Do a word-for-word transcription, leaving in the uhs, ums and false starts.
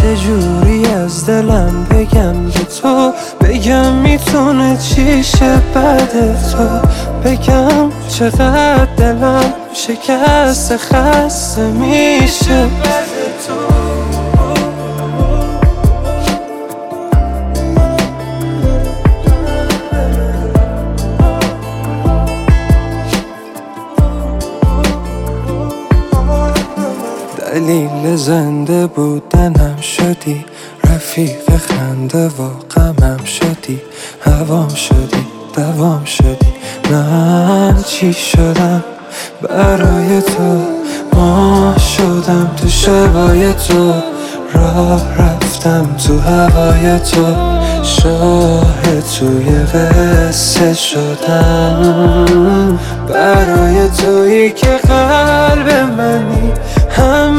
چجوری از دلم بگم به تو، بگم میتونه چی شه بعد تو، بگم چقدر دلم شکست خسته میشه بعد تو. دلیل زنده بودنم شدی، رفیق خنده و غمم شدی، هوام شدی دوام شدی. من چی شدم برای تو، ما شدم تو شبای تو، راه رفتم تو هوای تو، شاه توی قصه شدم برای تویی که قلب منی. هم